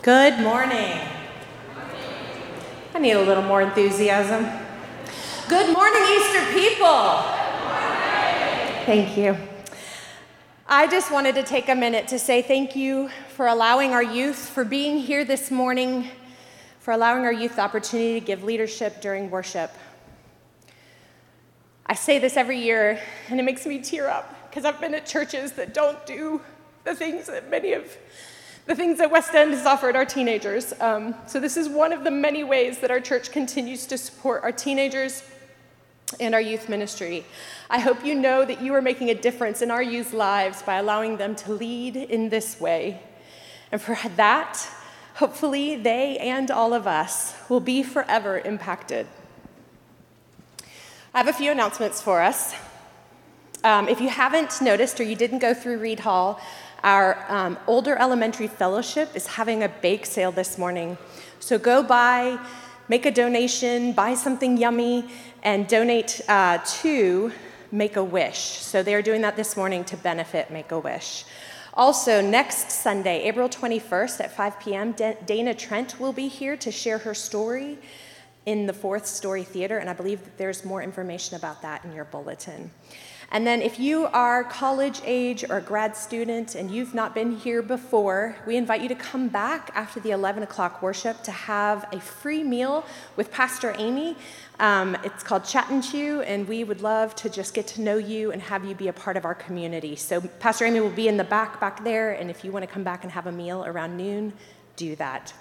Good morning. I need a little more enthusiasm. Good morning, Easter people. Good morning. Thank you. I just wanted to take a minute to say thank you for allowing our youth, for being here this morning, for allowing our youth the opportunity to give leadership during worship. I say this every year, and it makes me tear up, because I've been at churches that don't do the things that West End has offered our teenagers. So this is one of the many ways that our church continues to support our teenagers and our youth ministry. I hope you know that you are making a difference in our youth's lives by allowing them to lead in this way. And for that, hopefully they and all of us will be forever impacted. I have a few announcements for us. If you haven't noticed or you didn't go through Reed Hall, our older elementary fellowship is having a bake sale this morning. So go by, make a donation, buy something yummy, and donate to Make-A-Wish. So they're doing that this morning to benefit Make-A-Wish. Also, next Sunday, April 21st at 5 p.m., Dana Trent will be here to share her story in the Fourth Story Theater, and I believe that there's more information about that in your bulletin. And then if you are college age or a grad student and you've not been here before, we invite you to come back after the 11 o'clock worship to have a free meal with Pastor Amy. It's called Chat and Chew, and we would love to just get to know you and have you be a part of our community. So Pastor Amy will be in the back there, and if you want to come back and have a meal around noon, do that.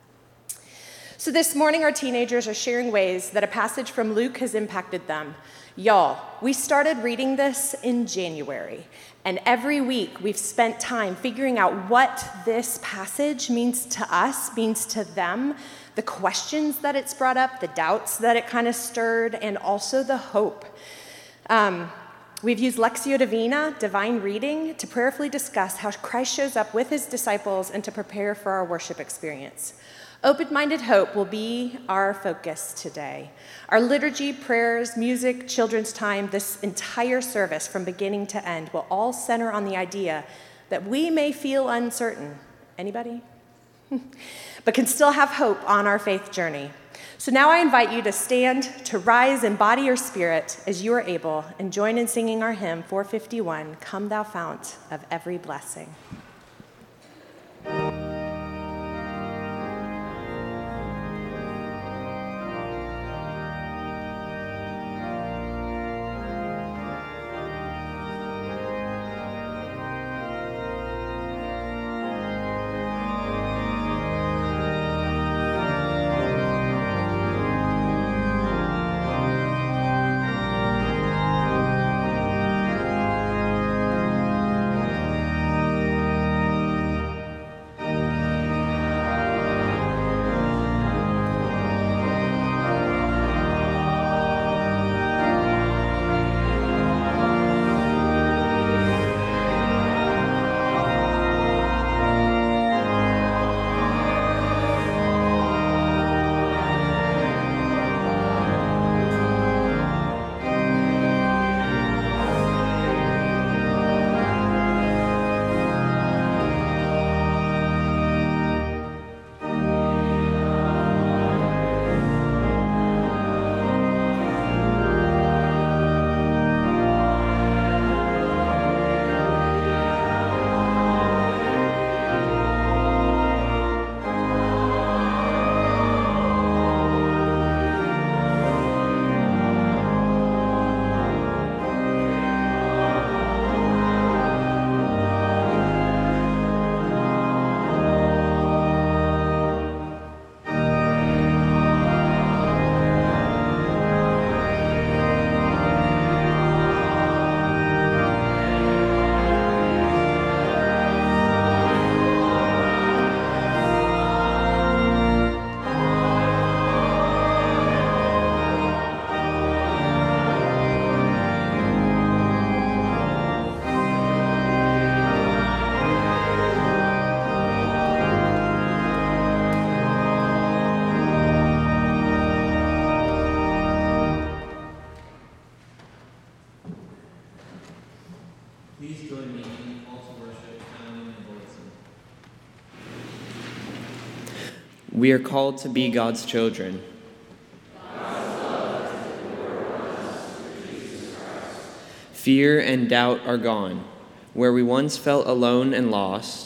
So this morning, our teenagers are sharing ways that a passage from Luke has impacted them. Y'all, we started reading this in January, and every week we've spent time figuring out what this passage means to us, means to them, the questions that it's brought up, the doubts that it kind of stirred, and also the hope. We've used Lectio Divina, divine reading, to prayerfully discuss how Christ shows up with his disciples and to prepare for our worship experience. Open-minded hope will be our focus today. Our liturgy, prayers, music, children's time, this entire service from beginning to end will all center on the idea that we may feel uncertain. Anybody? But can still have hope on our faith journey. So now I invite you to stand, to rise in body or spirit as you are able, and join in singing our hymn 451, Come Thou Fount of Every Blessing. We are called to be God's children. Fear and doubt are gone. Where we once felt alone and lost,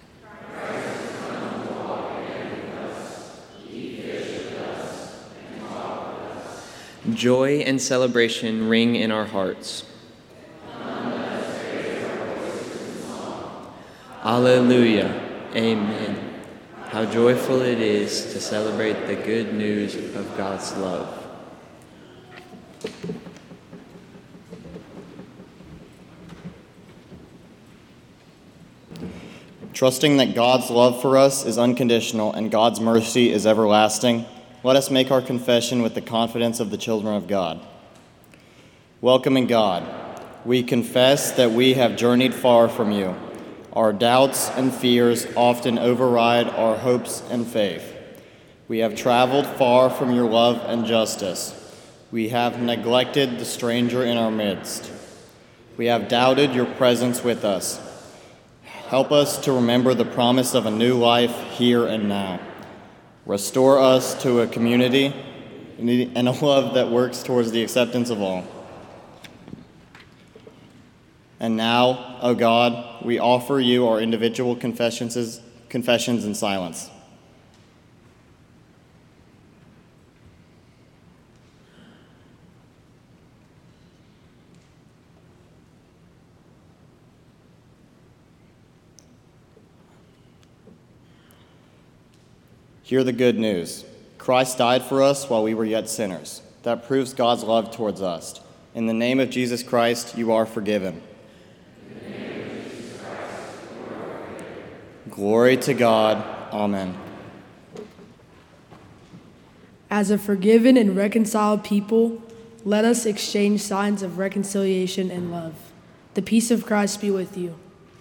joy and celebration ring in our hearts. Alleluia. Amen. How joyful it is to celebrate the good news of God's love. Trusting that God's love for us is unconditional and God's mercy is everlasting, let us make our confession with the confidence of the children of God. Welcoming God, we confess that we have journeyed far from you. Our doubts and fears often override our hopes and faith. We have traveled far from your love and justice. We have neglected the stranger in our midst. We have doubted your presence with us. Help us to remember the promise of a new life here and now. Restore us to a community and a love that works towards the acceptance of all. And now, O God, we offer you our individual confessions in silence. Hear the good news. Christ died for us while we were yet sinners. That proves God's love towards us. In the name of Jesus Christ, you are forgiven. Glory to God. Amen. As a forgiven and reconciled people, let us exchange signs of reconciliation and love. The peace of Christ be with you.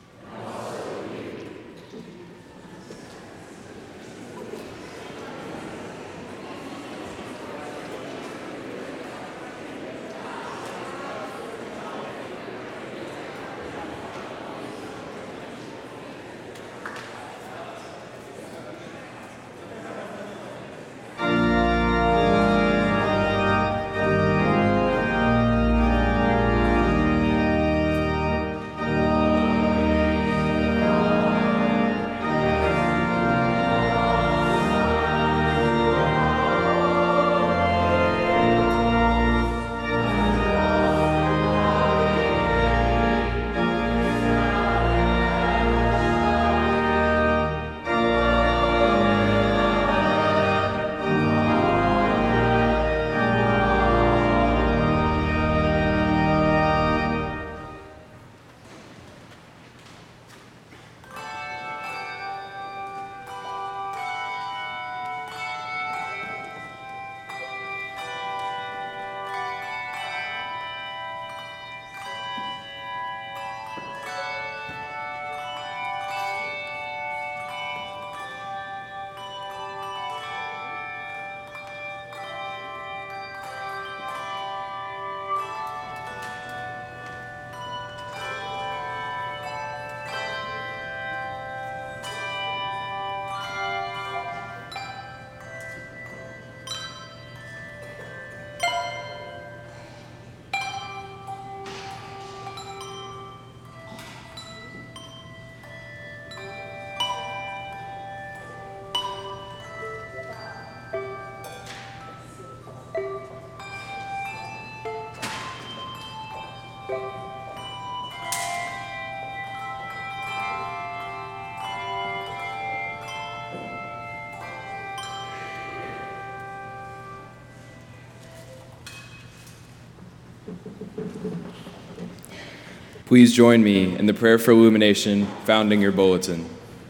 Please join me in the prayer for illumination found in your bulletin.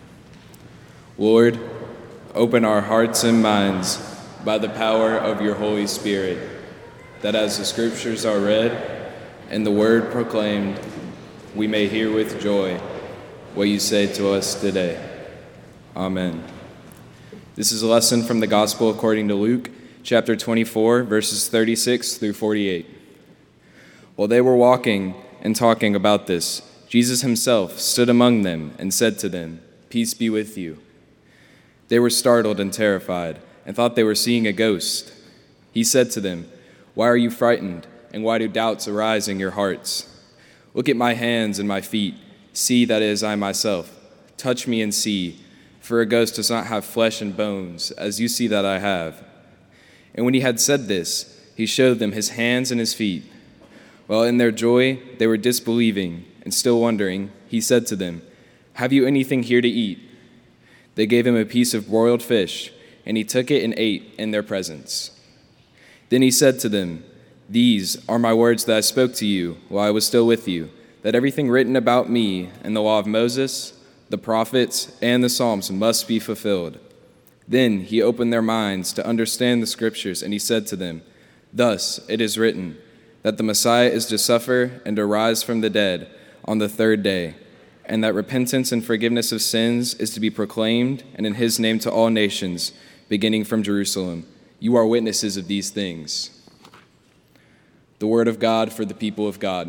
Lord, open our hearts and minds by the power of your Holy Spirit, that as the scriptures are read and the word proclaimed, we may hear with joy what you say to us today. Amen. This is a lesson from the Gospel according to Luke, chapter 24, verses 36 through 48. While they were walking and talking about this, Jesus himself stood among them and said to them, "Peace be with you." They were startled and terrified, and thought they were seeing a ghost. He said to them, "Why are you frightened, and why do doubts arise in your hearts? Look at my hands and my feet. See that it is I myself. Touch me and see, for a ghost does not have flesh and bones, as you see that I have." And when he had said this, he showed them his hands and his feet. While in their joy they were disbelieving and still wondering, he said to them, "Have you anything here to eat?" They gave him a piece of broiled fish, and he took it and ate in their presence. Then he said to them, "These are my words that I spoke to you while I was still with you, that everything written about me in the law of Moses, the prophets, and the Psalms must be fulfilled." Then he opened their minds to understand the scriptures, and he said to them, "Thus it is written, that the Messiah is to suffer and to rise from the dead on the third day, and that repentance and forgiveness of sins is to be proclaimed, and in his name to all nations, beginning from Jerusalem. You are witnesses of these things." The word of God for the people of God.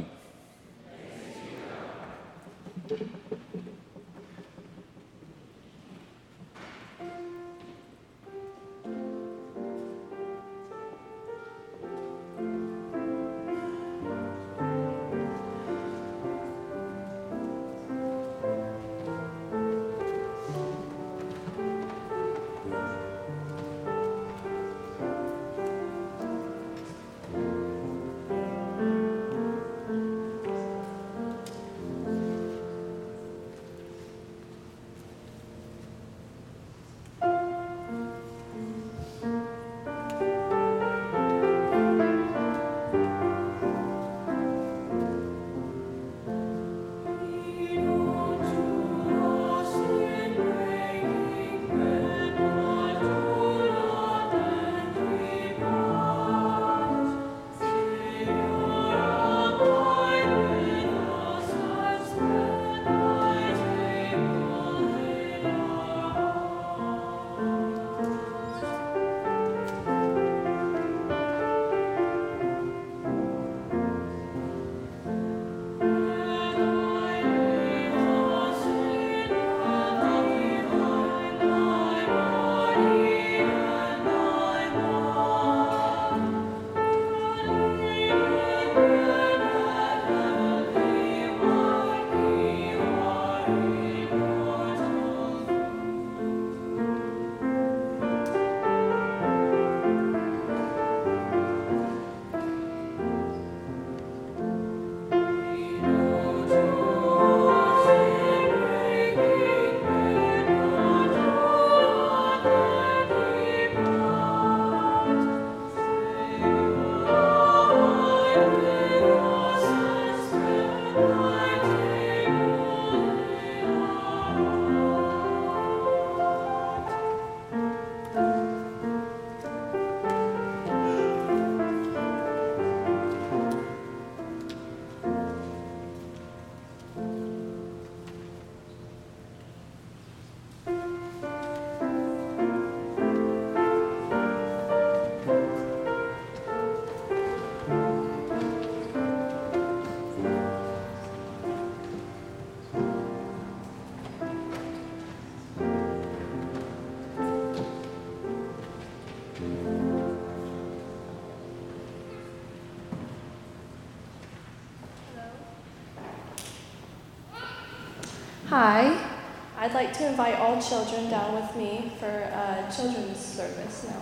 Hi, I'd like to invite all children down with me for a children's service now.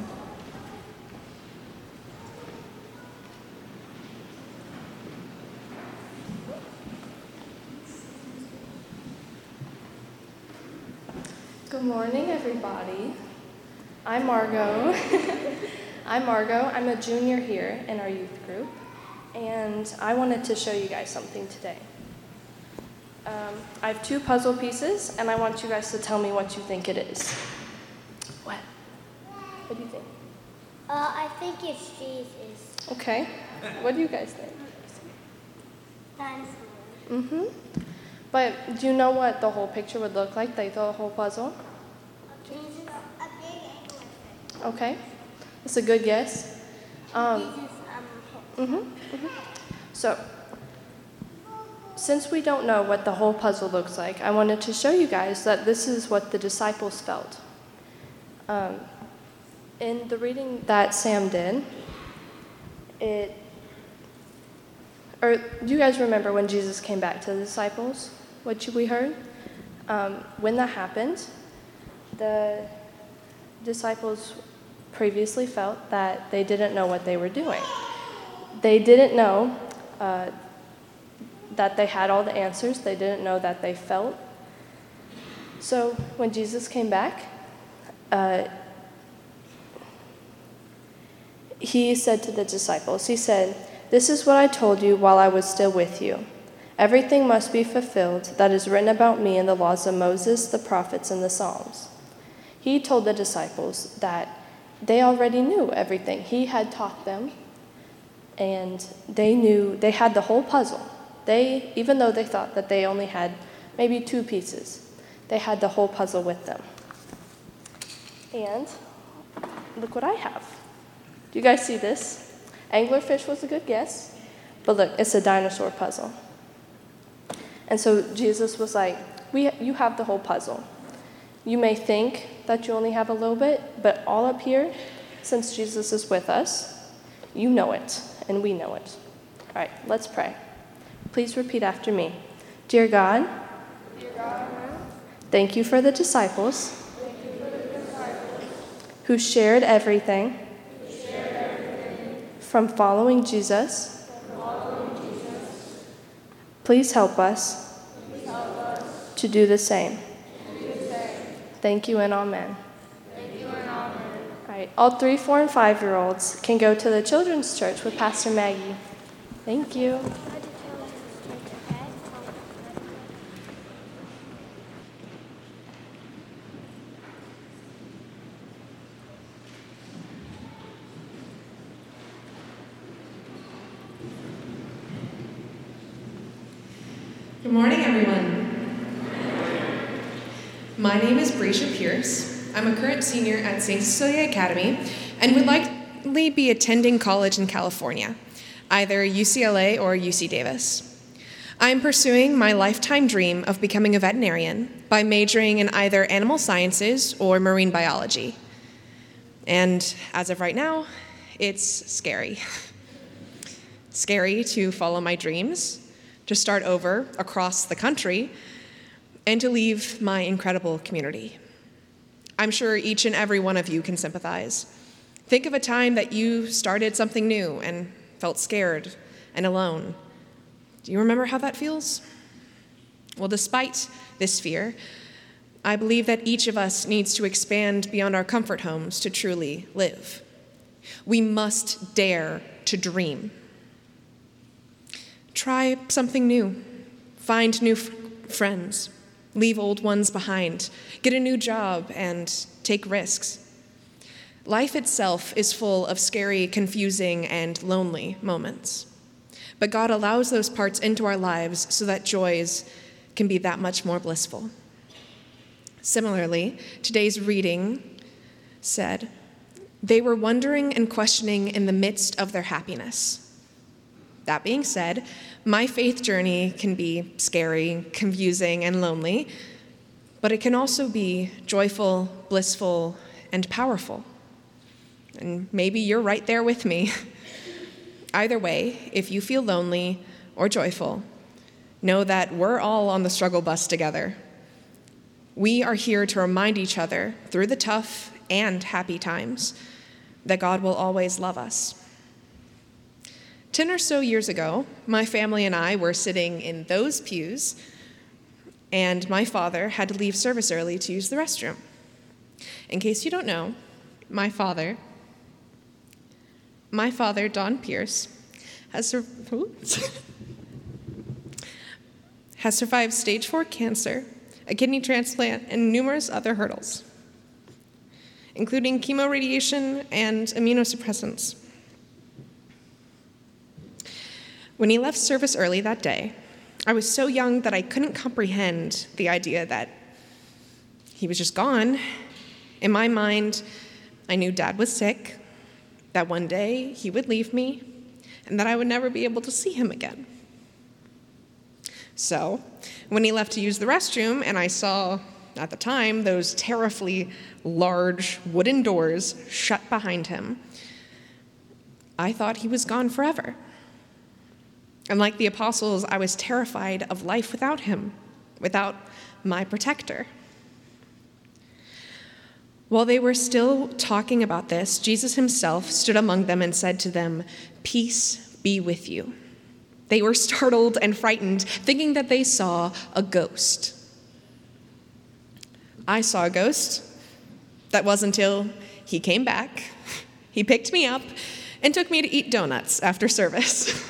Good morning, everybody. I'm Margot. I'm a junior here in our youth group, and I wanted to show you guys something today. I have two puzzle pieces, and I want you guys to tell me what you think it is. What? What do you think? I think it's Jesus. Okay. What do you guys think? Dinosaur. Mm-hmm. But do you know what the whole picture would look like, the whole puzzle? Jesus, a big anglerfish. Okay. That's a good guess. Jesus, So, since we don't know what the whole puzzle looks like, I wanted to show you guys that this is what the disciples felt. In the reading that Sam did, do you guys remember when Jesus came back to the disciples? What we heard? When that happened, the disciples previously felt that they didn't know what they were doing. They didn't know that they had all the answers. They didn't know that they felt. So when Jesus came back, he said to the disciples, he said, "This is what I told you while I was still with you. Everything must be fulfilled that is written about me in the laws of Moses, the prophets, and the Psalms." He told the disciples that they already knew everything. He had taught them, and they had the whole puzzle. Even though they thought that they only had maybe 2 pieces, they had the whole puzzle with them. And look what I have. Do you guys see this? Anglerfish was a good guess, but look, it's a dinosaur puzzle. And so Jesus was like, you have the whole puzzle. You may think that you only have a little bit, but all up here, since Jesus is with us, you know it, and we know it. All right, let's pray. Please repeat after me. Dear God, thank you for the disciples who shared everything from following Jesus. Please help us to do the same. Thank you and amen. All right, all 3, 4, and 5-year-olds can go to the children's church with Pastor Maggie. Thank you. Good morning, everyone. My name is Brescia Pierce. I'm a current senior at St. Cecilia Academy and would likely be attending college in California, either UCLA or UC Davis. I'm pursuing my lifetime dream of becoming a veterinarian by majoring in either animal sciences or marine biology. And as of right now, it's scary. Scary to follow my dreams, to start over across the country, and to leave my incredible community. I'm sure each and every one of you can sympathize. Think of a time that you started something new and felt scared and alone. Do you remember how that feels? Well, despite this fear, I believe that each of us needs to expand beyond our comfort homes to truly live. We must dare to dream. Try something new. Find new friends. Leave old ones behind. Get a new job and take risks. Life itself is full of scary, confusing, and lonely moments. But God allows those parts into our lives so that joys can be that much more blissful. Similarly, today's reading said, "They were wondering and questioning in the midst of their happiness." That being said, my faith journey can be scary, confusing, and lonely, but it can also be joyful, blissful, and powerful. And maybe you're right there with me. Either way, if you feel lonely or joyful, know that we're all on the struggle bus together. We are here to remind each other through the tough and happy times that God will always love us. 10 or so years ago, my family and I were sitting in those pews, and my father had to leave service early to use the restroom. In case you don't know, my father, Don Pierce, has survived stage 4 cancer, a kidney transplant, and numerous other hurdles, including chemoradiation and immunosuppressants. When he left service early that day, I was so young that I couldn't comprehend the idea that he was just gone. In my mind, I knew Dad was sick, that one day he would leave me, and that I would never be able to see him again. So, when he left to use the restroom and I saw at the time, those terribly large wooden doors shut behind him, I thought he was gone forever. And like the apostles, I was terrified of life without him, without my protector. While they were still talking about this, Jesus himself stood among them and said to them, "Peace be with you." They were startled and frightened, thinking that they saw a ghost. I saw a ghost. That was until he came back, he picked me up, and took me to eat donuts after service.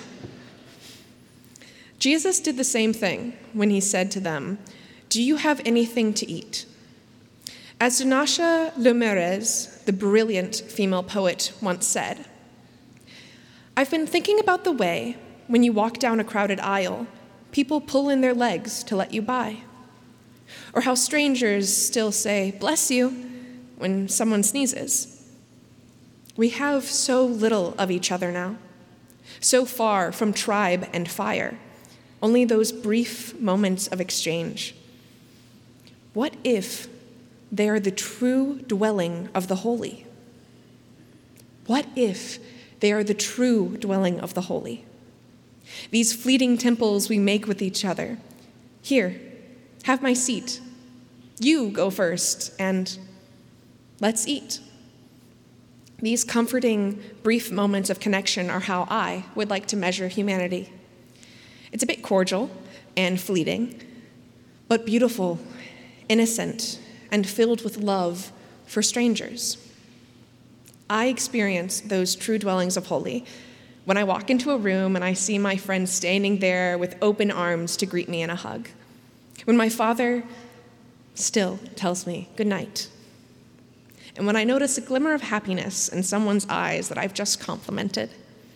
Jesus did the same thing when he said to them, "Do you have anything to eat?" As Dunasha Lumerez, the brilliant female poet, once said, "I've been thinking about the way, when you walk down a crowded aisle, people pull in their legs to let you by. Or how strangers still say, 'Bless you,' when someone sneezes. We have so little of each other now, so far from tribe and fire, only those brief moments of exchange. What if they are the true dwelling of the holy? What if they are the true dwelling of the holy? These fleeting temples we make with each other. Here, have my seat. You go first, and let's eat." These comforting, brief moments of connection are how I would like to measure humanity. It's a bit cordial and fleeting, but beautiful, innocent, and filled with love for strangers. I experience those true dwellings of holy when I walk into a room and I see my friend standing there with open arms to greet me in a hug. When my father still tells me good night. And when I notice a glimmer of happiness in someone's eyes that I've just complimented.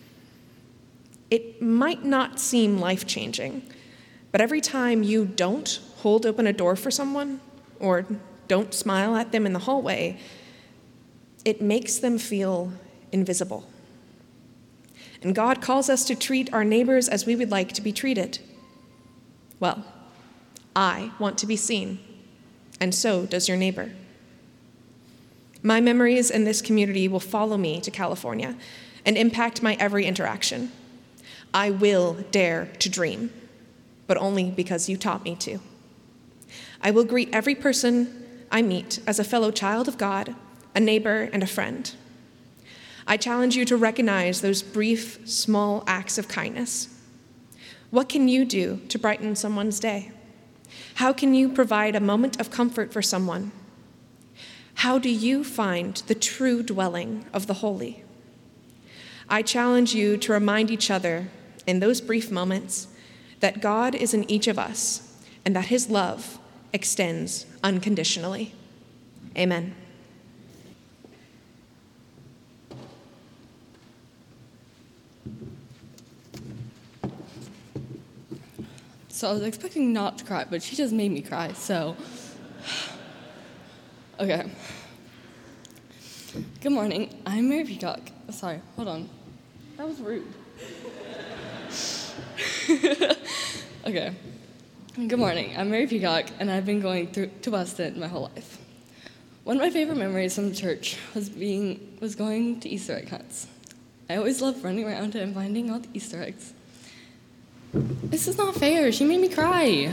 It might not seem life-changing, but every time you don't hold open a door for someone or don't smile at them in the hallway, it makes them feel invisible. And God calls us to treat our neighbors as we would like to be treated. Well, I want to be seen, and so does your neighbor. My memories in this community will follow me to California and impact my every interaction. I will dare to dream, but only because you taught me to. I will greet every person I meet as a fellow child of God, a neighbor, and a friend. I challenge you to recognize those brief, small acts of kindness. What can you do to brighten someone's day? How can you provide a moment of comfort for someone? How do you find the true dwelling of the holy? I challenge you to remind each other in those brief moments that God is in each of us and that his love extends unconditionally. Amen. So I was expecting not to cry, but she just made me cry, so. Okay. Good morning, I'm Mary Peacock. Sorry, hold on. That was rude. Okay. Good morning, I'm Mary Peacock, and I've been going to Weston my whole life. One of my favorite memories from church was going to Easter egg hunts. I always loved running around and finding all the Easter eggs. This is not fair. She made me cry.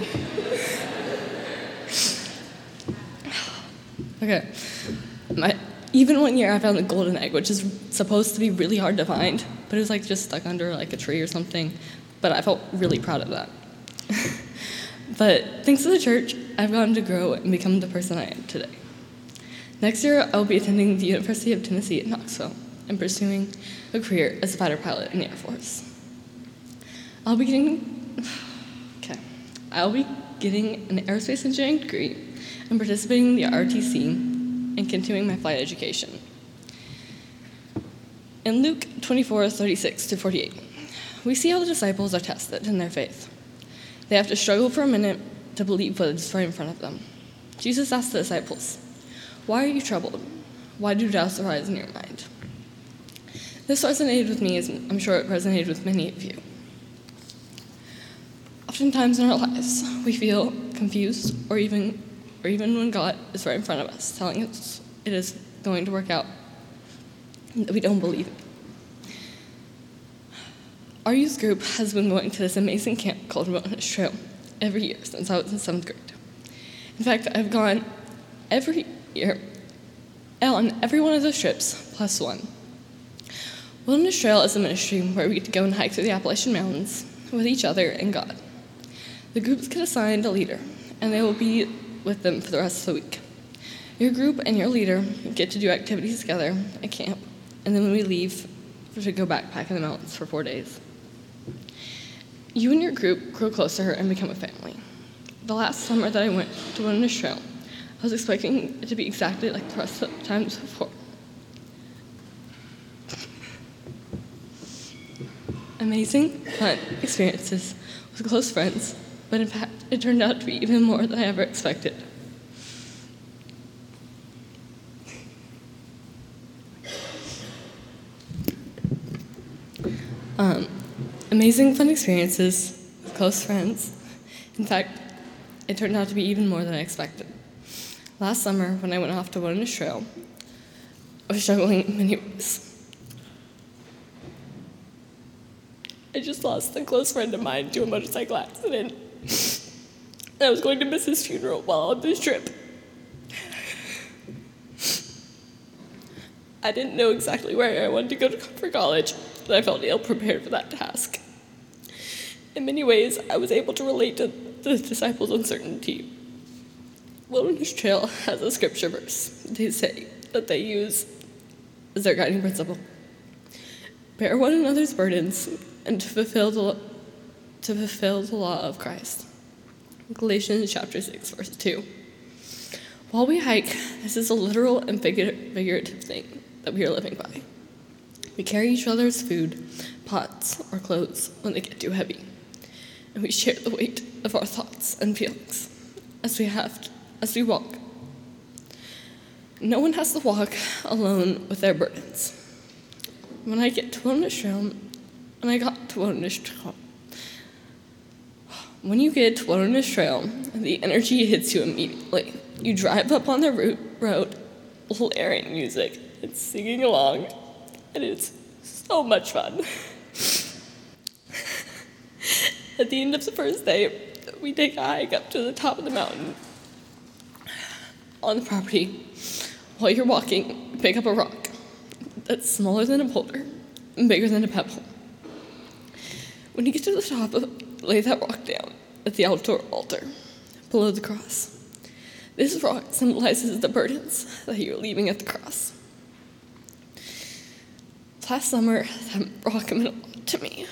Okay. Even one year I found a golden egg, which is supposed to be really hard to find, but it was just stuck under a tree or something. But I felt really proud of that. But thanks to the church, I've gotten to grow and become the person I am today. Next year, I'll be attending the University of Tennessee at Knoxville and pursuing a career as a fighter pilot in the Air Force. I'll be getting an aerospace engineering degree and participating in the ROTC and continuing my flight education. In Luke 24:36-48, we see how the disciples are tested in their faith. They have to struggle for a minute to believe what is right in front of them. Jesus asked the disciples, "Why are you troubled? Why do doubts arise in your mind?" This resonated with me, as I'm sure it resonated with many of you. Oftentimes in our lives, we feel confused or or even when God is right in front of us, telling us it is going to work out, that we don't believe it. Our youth group has been going to this amazing camp called Wilderness Trail every year since I was in 7th grade. In fact, I've gone every year on every one of those trips, plus one. Wilderness Trail is a ministry where we get to go and hike through the Appalachian Mountains with each other and God. The groups get assigned a leader, and they will be with them for the rest of the week. Your group and your leader get to do activities together at camp, and then when we leave, we should go backpack in the mountains for 4 days. You and your group grow closer and become a family. The last summer that I went to Wilderness Trail, I was expecting it to be exactly like the rest of the times before. Amazing, fun experiences with close friends, but in fact, it turned out to be even more than I ever expected. Amazing, fun experiences with close friends. In fact, it turned out to be even more than I expected. Last summer, when I went off to Wilderness Trail, I was struggling in many ways. I just lost a close friend of mine to a motorcycle accident. And I was going to miss his funeral while on this trip. I didn't know exactly where I wanted to go for college, but I felt ill-prepared for that task. In many ways, I was able to relate to the disciples' uncertainty. Wilderness Trail has a scripture verse they say that they use as their guiding principle. Bear one another's burdens and to fulfill the law of Christ. Galatians chapter 6, verse 2. While we hike, this is a literal and figurative thing that we are living by. We carry each other's food, pots, or clothes when they get too heavy. And we share the weight of our thoughts and feelings as we walk. No one has to walk alone with their burdens. When I get to Wilderness Trail, when you get to Wilderness Trail, the energy hits you immediately. You drive up on the road, blaring music and singing along, and it's so much fun. At the end of the first day, we take a hike up to the top of the mountain. On the property, while you're walking, you pick up a rock that's smaller than a boulder and bigger than a pebble. When you get to the top, lay that rock down at the outdoor altar below the cross. This rock symbolizes the burdens that you're leaving at the cross. Last summer, that rock meant a lot to me.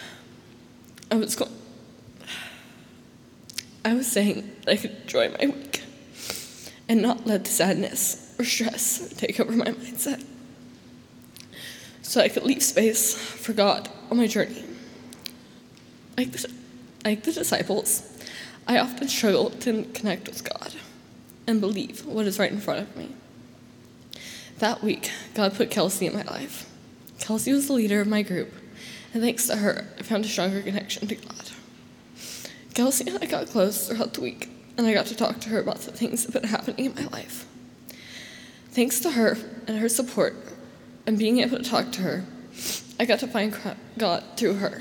I was saying that I could enjoy my week and not let the sadness or stress take over my mindset, so I could leave space for God on my journey. Like the disciples, I often struggle to connect with God and believe what is right in front of me. That week, God put Kelsey in my life. Kelsey was the leader of my group, and thanks to her, I found a stronger connection to God. Kelsey and I got close throughout the week, and I got to talk to her about the things that have been happening in my life. Thanks to her and her support and being able to talk to her, I got to find God through her.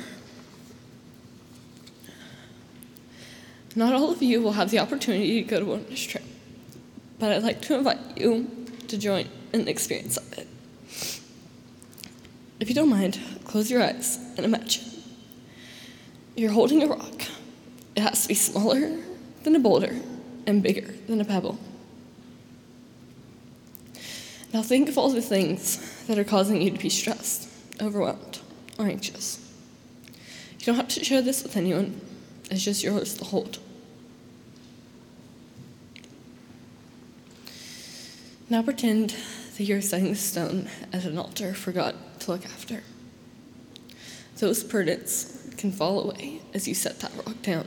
Not all of you will have the opportunity to go to Wilderness Trail, but I'd like to invite you to join in the experience of it. If you don't mind, close your eyes and imagine. You're holding a rock. It has to be smaller than a boulder and bigger than a pebble. Now think of all the things that are causing you to be stressed, overwhelmed, or anxious. You don't have to share this with anyone. It's just yours to hold. Now pretend that you're setting the stone as an altar for God to look after. Those burdens can fall away as you set that rock down.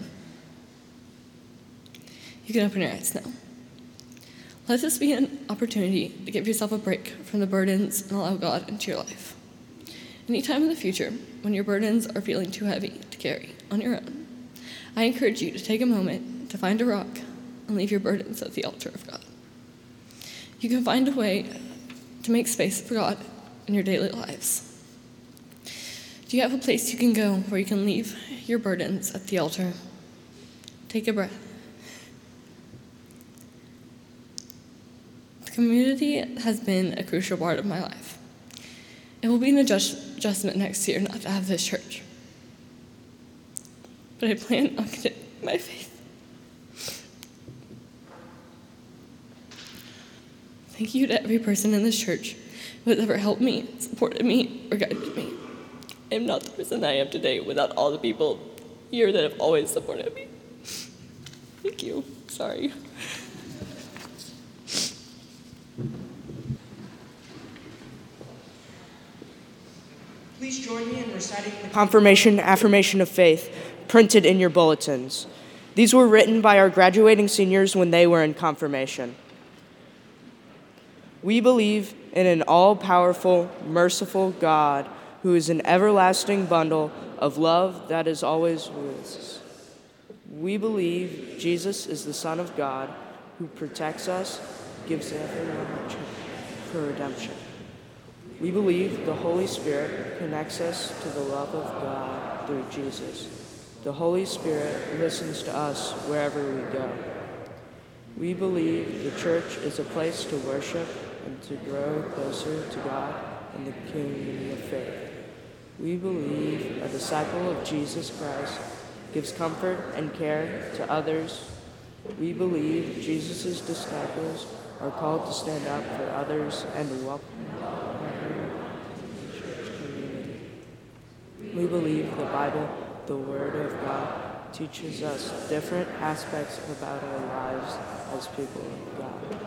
You can open your eyes now. Let this be an opportunity to give yourself a break from the burdens and allow God into your life. Anytime in the future, when your burdens are feeling too heavy to carry on your own, I encourage you to take a moment to find a rock and leave your burdens at the altar of God. You can find a way to make space for God in your daily lives. Do you have a place you can go where you can leave your burdens at the altar? Take a breath. The community has been a crucial part of my life. It will be an adjustment next year not to have this church. But I plan on continuing my faith. Thank you to every person in this church who has ever helped me, supported me, or guided me. I am not the person I am today without all the people here that have always supported me. Thank you. Sorry. Please join me in reciting the confirmation affirmation of faith printed in your bulletins. These were written by our graduating seniors when they were in confirmation. We believe in an all-powerful, merciful God who is an everlasting bundle of love that is always with us. We believe Jesus is the Son of God who protects us, gives everyone a chance for redemption. We believe the Holy Spirit connects us to the love of God through Jesus. The Holy Spirit listens to us wherever we go. We believe the church is a place to worship and to grow closer to God in the community of faith. We believe a disciple of Jesus Christ gives comfort and care to others. We believe Jesus' disciples are called to stand up for others and welcome everyone in the church community. We believe the Bible, the Word of God, teaches us different aspects about our lives as people of God.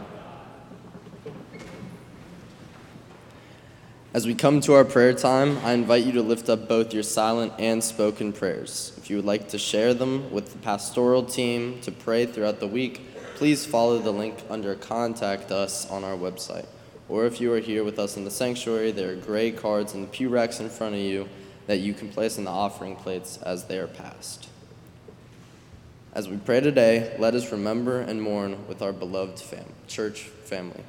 As we come to our prayer time, I invite you to lift up both your silent and spoken prayers. If you would like to share them with the pastoral team to pray throughout the week, please follow the link under Contact Us on our website. Or if you are here with us in the sanctuary, there are gray cards in the pew racks in front of you that you can place in the offering plates as they are passed. As we pray today, let us remember and mourn with our beloved church family.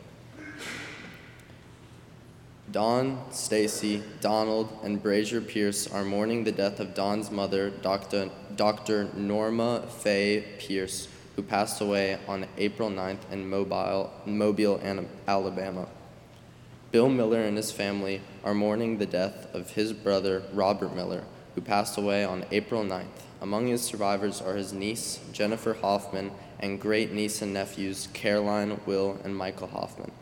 Dawn, Stacy, Donald, and Brazier Pierce are mourning the death of Dawn's mother, Dr. Norma Faye Pierce, who passed away on April 9th in Mobile, Alabama. Bill Miller and his family are mourning the death of his brother, Robert Miller, who passed away on April 9th. Among his survivors are his niece, Jennifer Hoffman, and great-niece and nephews, Caroline, Will, and Michael Hoffman.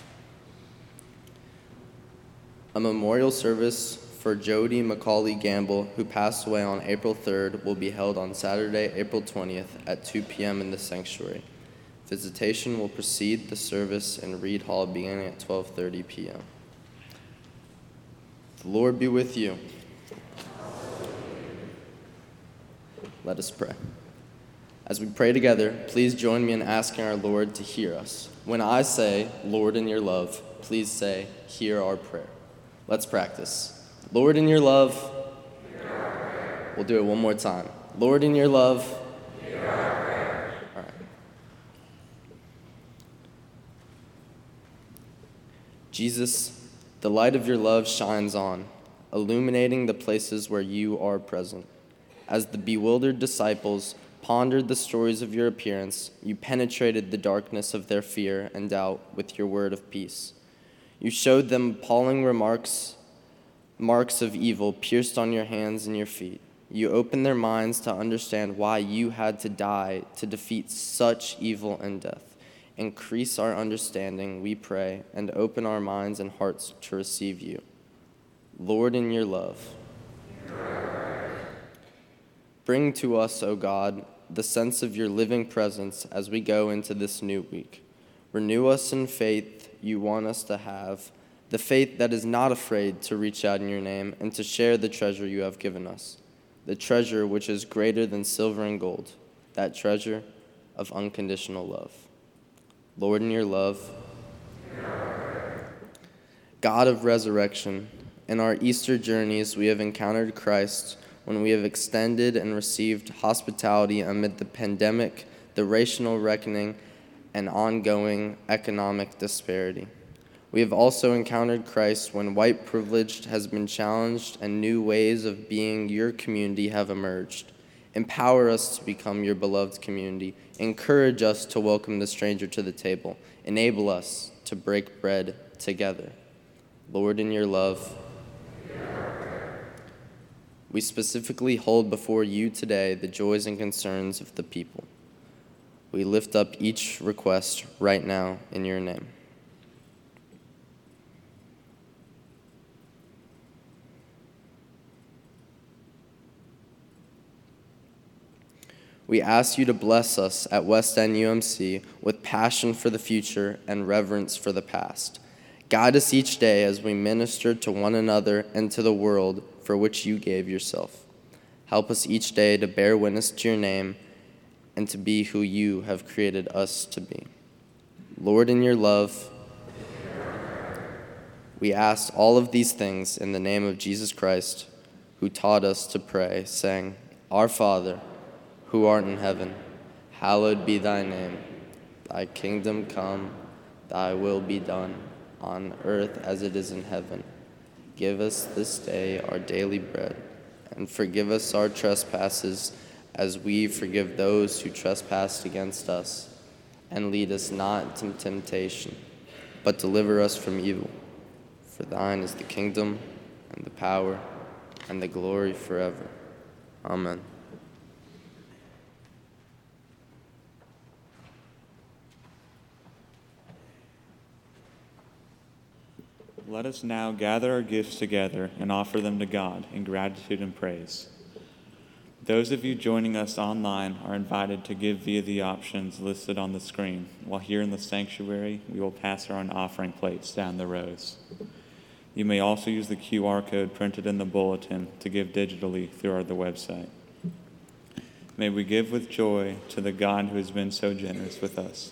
A memorial service for Jody Macaulay Gamble, who passed away on April 3rd, will be held on Saturday, April 20th at 2 p.m. in the sanctuary. Visitation will precede the service in Reed Hall beginning at 12:30 p.m. The Lord be with you. Let us pray. As we pray together, please join me in asking our Lord to hear us. When I say, Lord, in your love, please say, hear our prayer. Let's practice. Lord, in your love, hear our prayer. We'll do it one more time. Lord, in your love, hear our prayer. All right. Jesus, the light of your love shines on, illuminating the places where you are present. As the bewildered disciples pondered the stories of your appearance, you penetrated the darkness of their fear and doubt with your word of peace. You showed them appalling marks of evil pierced on your hands and your feet. You opened their minds to understand why you had to die to defeat such evil and death. Increase our understanding, we pray, and open our minds and hearts to receive you. Lord, in your love. Bring to us, O God, the sense of your living presence as we go into this new week. Renew us in faith you want us to have, the faith that is not afraid to reach out in your name and to share the treasure you have given us, the treasure which is greater than silver and gold, that treasure of unconditional love. Lord, in your love, God of resurrection, in our Easter journeys we have encountered Christ when we have extended and received hospitality amid the pandemic, the racial reckoning, and ongoing economic disparity. We have also encountered Christ when white privilege has been challenged and new ways of being your community have emerged. Empower us to become your beloved community. Encourage us to welcome the stranger to the table. Enable us to break bread together. Lord, in your love, we specifically hold before you today the joys and concerns of the people. We lift up each request right now in your name. We ask you to bless us at West End UMC with passion for the future and reverence for the past. Guide us each day as we minister to one another and to the world for which you gave yourself. Help us each day to bear witness to your name and to be who you have created us to be. Lord, in your love, we ask all of these things in the name of Jesus Christ, who taught us to pray, saying, Our Father, who art in heaven, hallowed be thy name. Thy kingdom come, thy will be done, on earth as it is in heaven. Give us this day our daily bread, and forgive us our trespasses as we forgive those who trespass against us. And lead us not into temptation, but deliver us from evil. For thine is the kingdom, and the power, and the glory forever. Amen. Let us now gather our gifts together and offer them to God in gratitude and praise. Those of you joining us online are invited to give via the options listed on the screen, while here in the sanctuary, we will pass around offering plates down the rows. You may also use the QR code printed in the bulletin to give digitally through our website. May we give with joy to the God who has been so generous with us.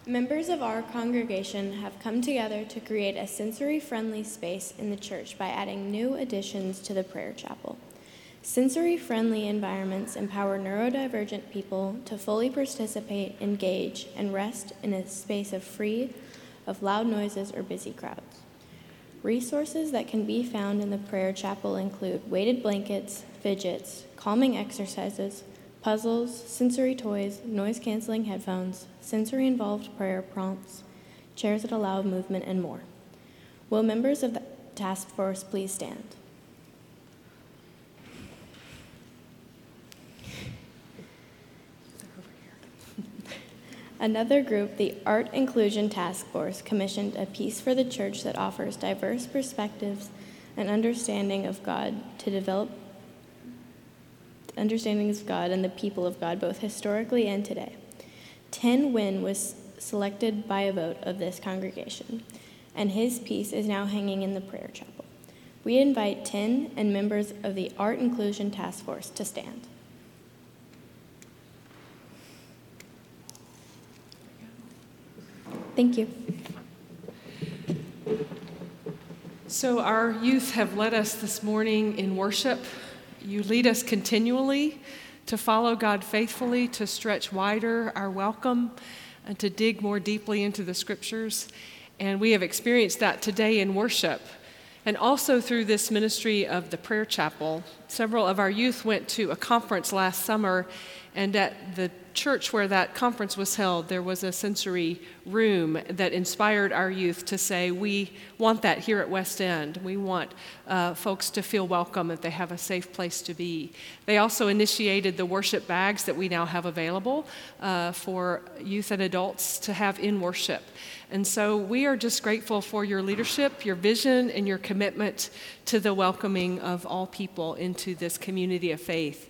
Members of our congregation have come together to create a sensory-friendly space in the church by adding new additions to the prayer chapel. Sensory-friendly environments empower neurodivergent people to fully participate, engage, and rest in a space free of loud noises or busy crowds. Resources that can be found in the prayer chapel include weighted blankets, fidgets, calming exercises, puzzles, sensory toys, noise-canceling headphones, sensory-involved prayer prompts, chairs that allow movement, and more. Will members of the task force please stand? Another group, the Art Inclusion Task Force, commissioned a piece for the church that offers diverse perspectives and understanding of God to develop understandings of God and the people of God, both historically and today. Tin Win was selected by a vote of this congregation, and his piece is now hanging in the prayer chapel. We invite Tin and members of the Art Inclusion Task Force to stand. Thank you. So our youth have led us this morning in worship. You lead us continually to follow God faithfully, to stretch wider our welcome, and to dig more deeply into the scriptures. And we have experienced that today in worship. And also through this ministry of the prayer chapel, several of our youth went to a conference last summer, and at the church where that conference was held, there was a sensory room that inspired our youth to say, we want that here at West End. We want folks to feel welcome, that they have a safe place to be. They also initiated the worship bags that we now have available for youth and adults to have in worship. And so we are just grateful for your leadership, your vision, and your commitment to the welcoming of all people into this community of faith.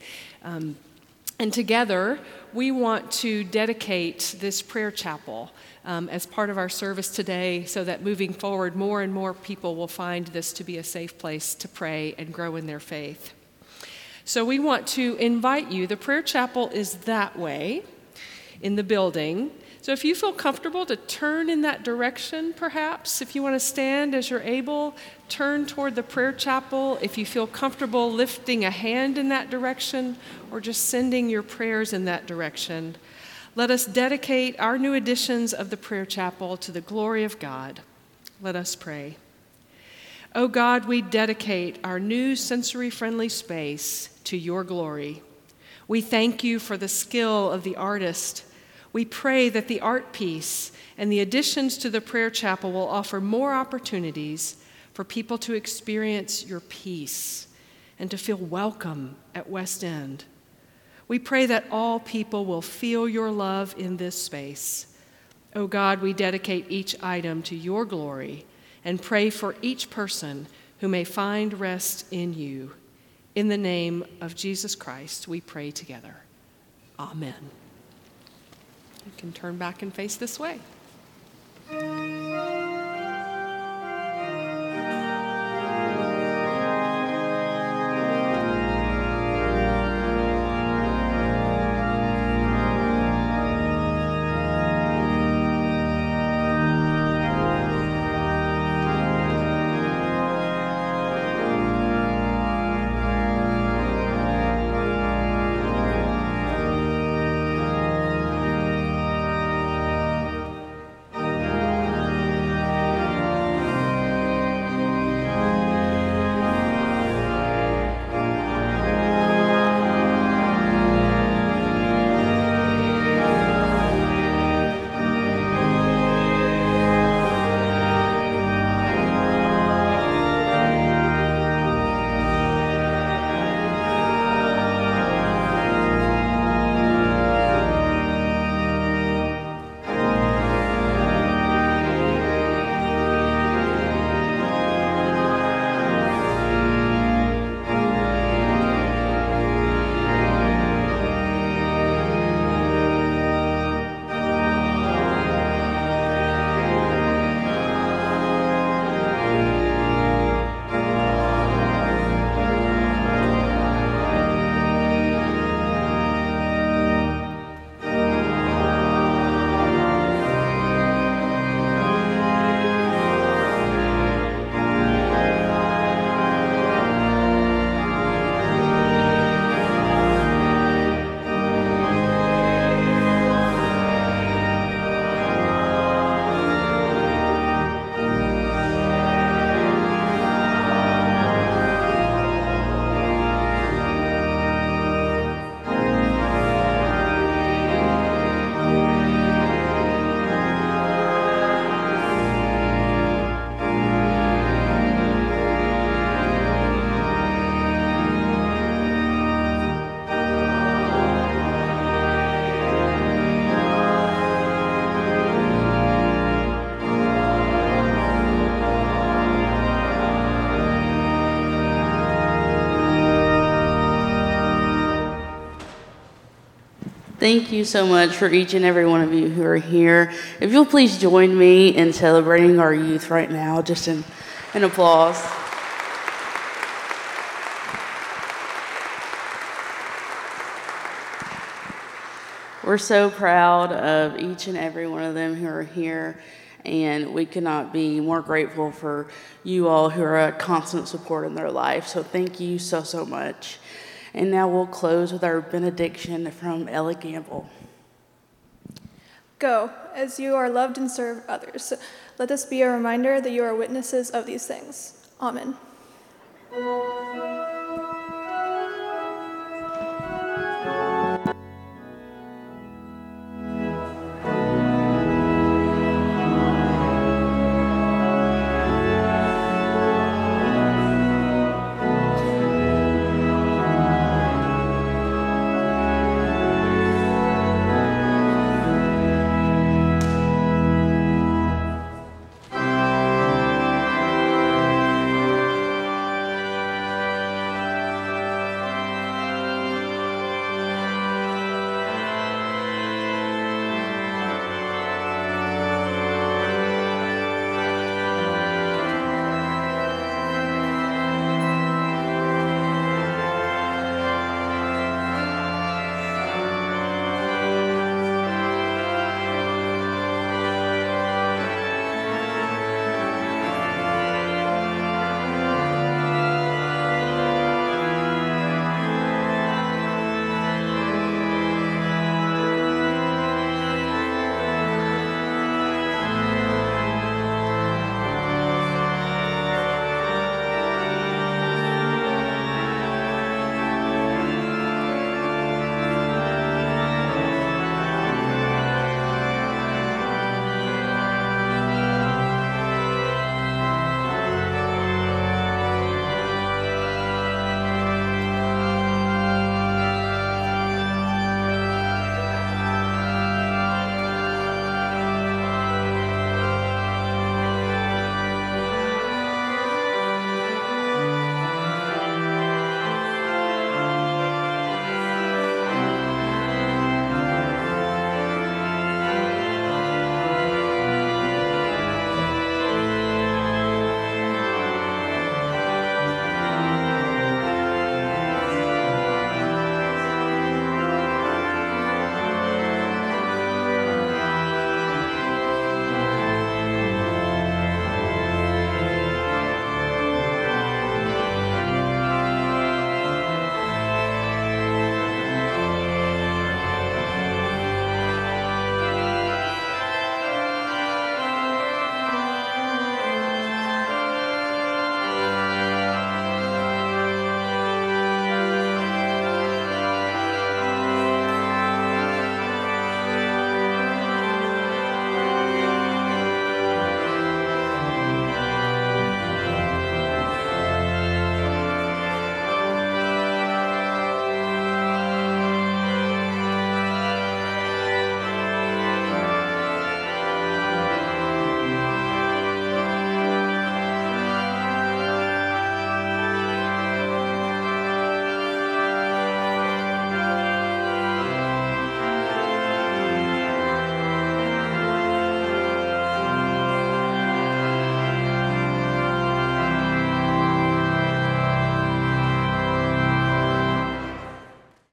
And together, we want to dedicate this prayer chapel as part of our service today so that moving forward, more and more people will find this to be a safe place to pray and grow in their faith. So we want to invite you. The prayer chapel is that way in the building. So if you feel comfortable to turn in that direction, perhaps, if you want to stand as you're able, turn toward the prayer chapel. If you feel comfortable lifting a hand in that direction or just sending your prayers in that direction, let us dedicate our new editions of the prayer chapel to the glory of God. Let us pray. Oh God, we dedicate our new sensory-friendly space to your glory. We thank you for the skill of the artist. We pray that the art piece and the additions to the prayer chapel will offer more opportunities for people to experience your peace and to feel welcome at West End. We pray that all people will feel your love in this space. Oh God, we dedicate each item to your glory and pray for each person who may find rest in you. In the name of Jesus Christ, we pray together. Amen. You can turn back and face this way. Thank you so much for each and every one of you who are here. If you'll please join me in celebrating our youth right now, just in applause. We're so proud of each and every one of them who are here, and we could not be more grateful for you all who are a constant support in their life. So thank you so, so much. And now we'll close with our benediction from Ella Gamble. Go, as you are loved and serve others. Let this be a reminder that you are witnesses of these things. Amen.